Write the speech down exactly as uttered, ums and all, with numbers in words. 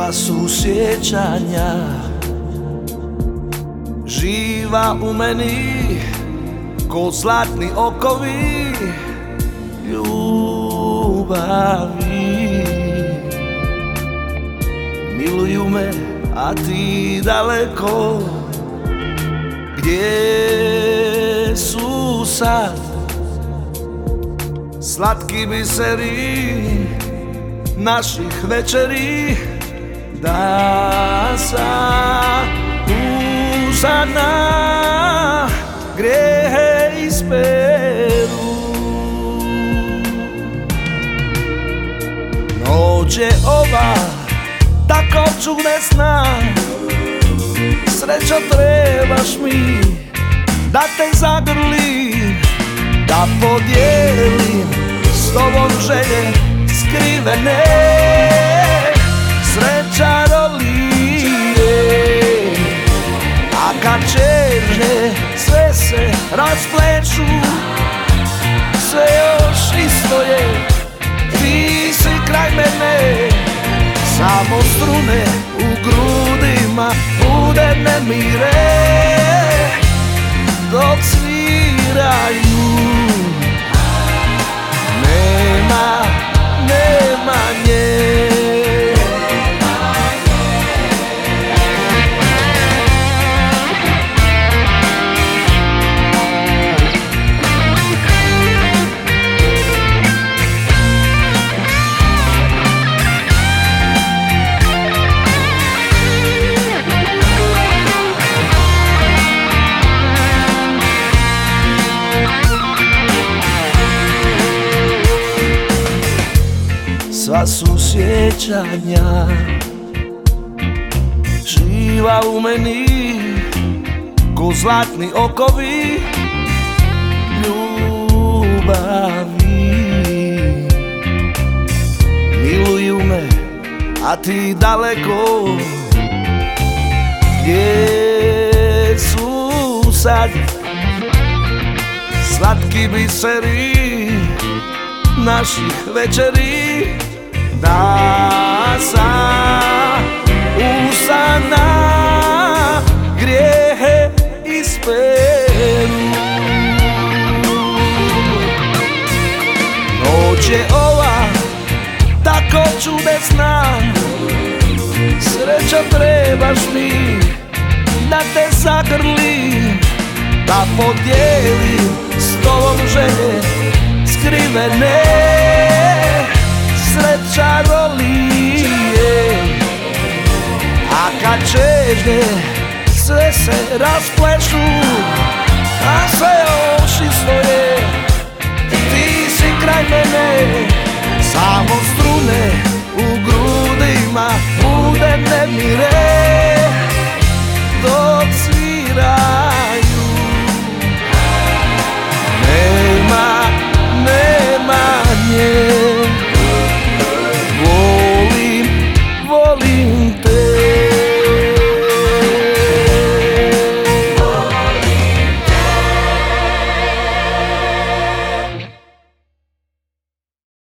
Sva su sjećanja živa u meni, ko zlatni okovi ljubavi. Miluju me, a ti daleko, gdje su sad slatki biseri naših večeri, da sam uzana grijehe isperu. Noć je ova tako čudesna, srećo trebaš mi da te zagrlim, da podijelim s tobom želje skrivene. Sreća rolije, a kad čežnje sve se raspleću, sve još isto je, ti si kraj mene. Samo strune u grudima bude nemire dok sviraju. Nema, nema nje. Sva su sjećanja živa u meni, ko zlatni okovi ljubavi. Miluju me, a ti daleko, gdje su sad slatki biseri naših večeri, da sam usana grijehe isperu. Noć je ova tako čudesna, srećo trebaš mi da te zagrlim, da podijelim s tobom želje skrivene. Sreća rolije, a kad čežnje sve se raspleću, a sve još isto je, ti si kraj mene. Samo strune u grudima bude nemire